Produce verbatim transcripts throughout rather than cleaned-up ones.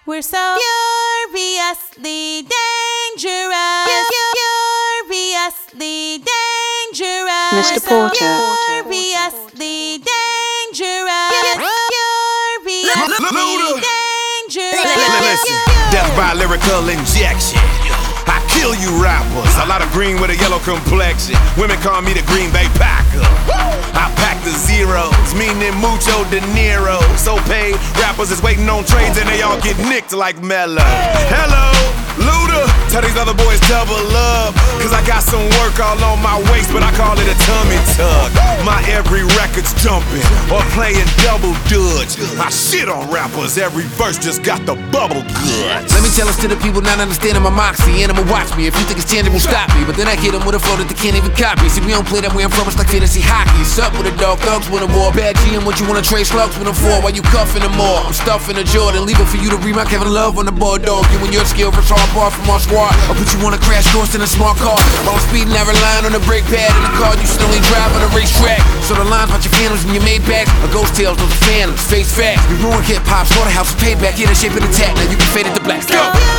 We're so furiously dangerous. Furiously dangerous. Mister Porter. Furiously dangerous. Furiously dangerous. Listen, death by lyrical injection. I kill you rappers. A lot of green with a yellow complexion. Women call me the Green Bay Packer. I pack the zeros, meaning mucho dinero. So paid rappers is waiting on trades and they all get nicked like Mello. Hello, Luda. Tell these other boys double up, cause I got some work all on my waist, but I call it a tummy tuck. My every record's jumping or playing double dutch. I shit on rappers, every verse just got the bubble guts. Let me tell us to the people not understanding my moxie. Animal watch me, if you think it's tangible, stop me. But then I hit them with a flow that they can't even copy. See, we don't play that way, I'm from it's like fantasy hockey. Sup with a dog, thugs with a war. Bad G and what you wanna trade slugs with them for. While you cuffing them more, I'm stuffing a Jordan. Leave it for you to read my Kevin Love on the board, dog. You and your skill for hard bar from our squad. I'll put you on a crash course in a smart car. While I'm speeding, I relying on the brake pad in the car. You still ain't drive on the racetrack. So the lines about your phantoms and your made backs are ghost tales, those are phantoms. Face facts. We ruined hip hop, slaughterhouse, payback. Yeah, the shape of the attack. Now you can fade it to black. Go.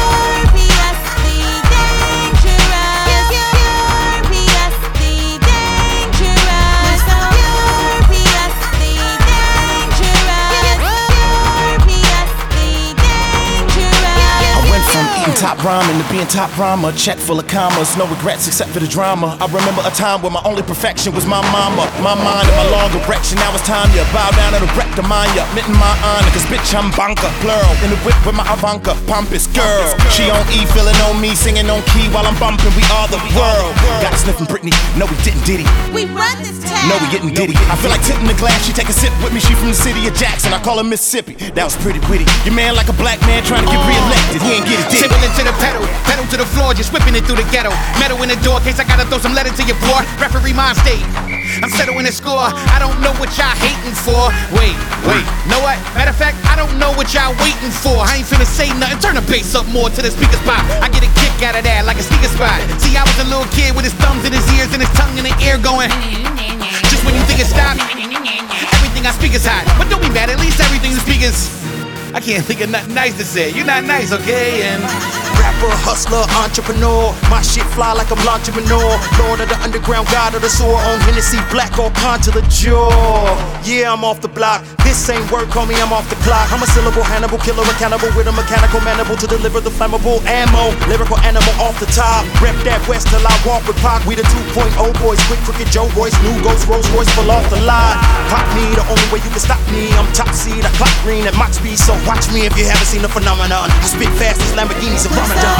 Top rhyming to being top rhymer, check full of commas, no regrets except for the drama. I remember a time where my only perfection was my mama, my mind and my long erection. Now it's time to bow down to the wreck of mine, yeah, mitten my honor, cause bitch I'm banker, plural, in the whip with my Ivanka, pompous girl. She on E, feeling on me, singing on key while I'm bumping, we are the world. Got sniffing Britney, no we didn't diddy. We run this town. No we getting diddy. I feel like tipping the glass, she take a sip with me, she from the city of Jackson, I call her Mississippi. That was pretty witty. Your man like a black man trying to get re-elected, he ain't get it did. To the pedal, pedal to the floor, just whipping it through the ghetto. Metal in the door, case I gotta throw some letter to your boy. Referee mind state, I'm settling the score. I don't know what y'all hating for. Wait, wait, know what? Matter of fact, I don't know what y'all waiting for. I ain't finna say nothing, turn the bass up more to the speakers pop. I get a kick out of that like a sneaker spot. See, I was a little kid with his thumbs in his ears and his tongue in the air going. Just when you think it stopped, everything I speak is hot. But don't be mad, at least everything you speak is. I can't think of nothing nice to say. You're not nice, okay? And rapper, hustler, entrepreneur. My shit fly like I'm entrepreneur. Lord of the underground, god of the sewer. On Hennessy, black or consular jaw. Yeah, I'm off the block. This ain't work, homie, I'm off the clock. I'm a syllable Hannibal, killer, a cannibal with a mechanical mandible to deliver the flammable ammo. Lyrical animal off the top. Rep that west till I walk with Pac. We the two point oh boys, quick, crooked Joe boys. New Ghost, Rolls Royce, full off the lot. Pop me, the only way you can stop me. I'm top seed, I clock green at Mach speed, so watch me if you haven't seen the phenomenon. I spit fast as Lamborghinis and Ramadan.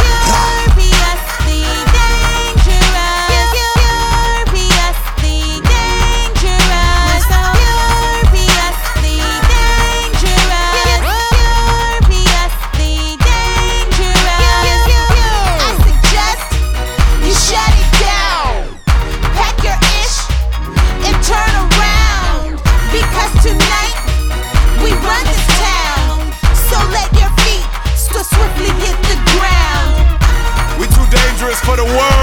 For the world.